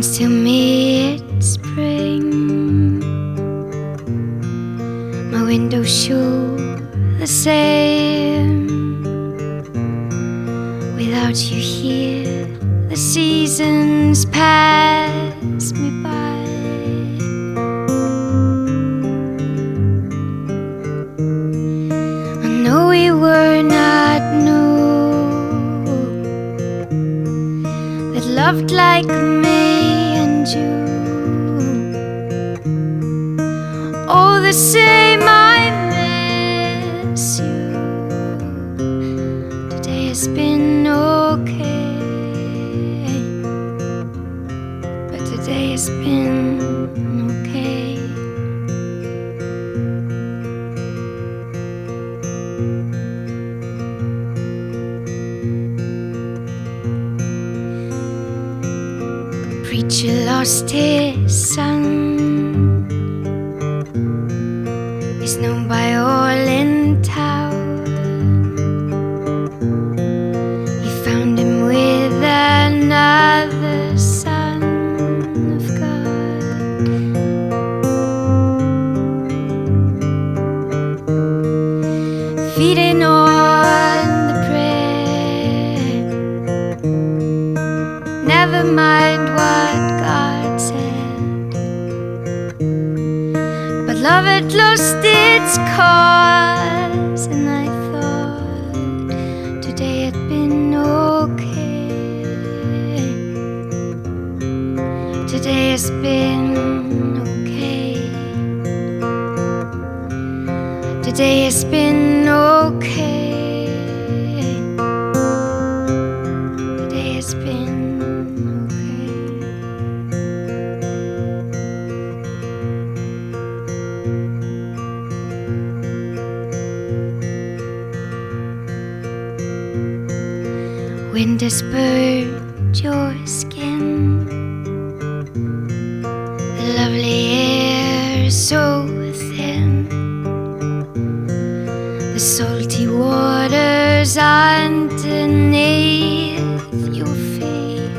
To me it's spring. My windows show the same. Without you here, the seasons pass me by. I know we were not new, that loved like me and you. All the same, I miss you. Today has been okay, but today has been okay. Preacher lost his son. He's known by all in town. He found him with another son of God. Feeding on the bread, never mind what God said. But love had lost its cause, and I thought today had been okay. Today has been okay. Today has been okay. Today has been wind has burned your skin. The lovely air is so thin. The salty waters underneath your feet.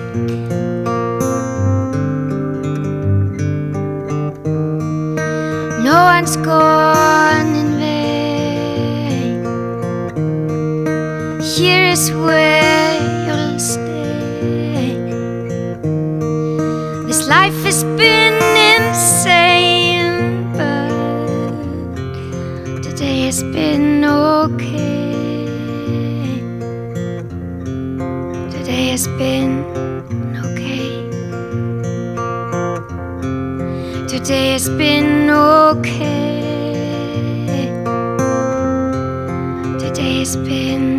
No one's gone in vain. Here is where you'll stay. This life has been insane, but today has been okay. Today has been okay. Today has been okay. Today has been